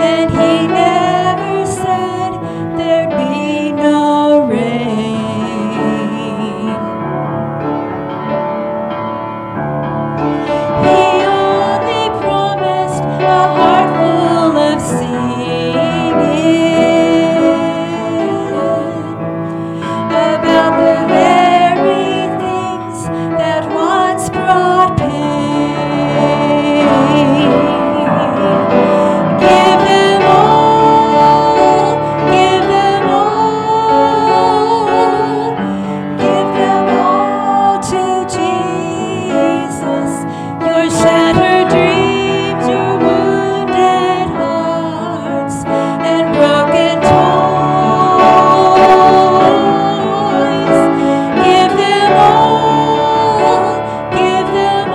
and he never said there'd be no rain. He only promised a heart full of singing about the very things that once brought pain. Give them all, give them all, give them all to Jesus. Your shattered dreams, your wounded hearts, and broken toys. Give them all, give them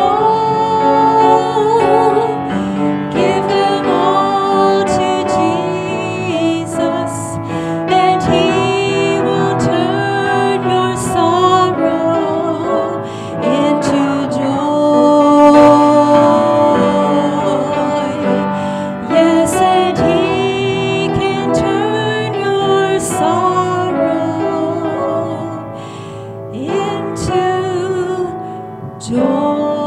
all, give them all to Jesus, and he will turn your sorrow into joy. Yes, and he can turn your sorrow into joy.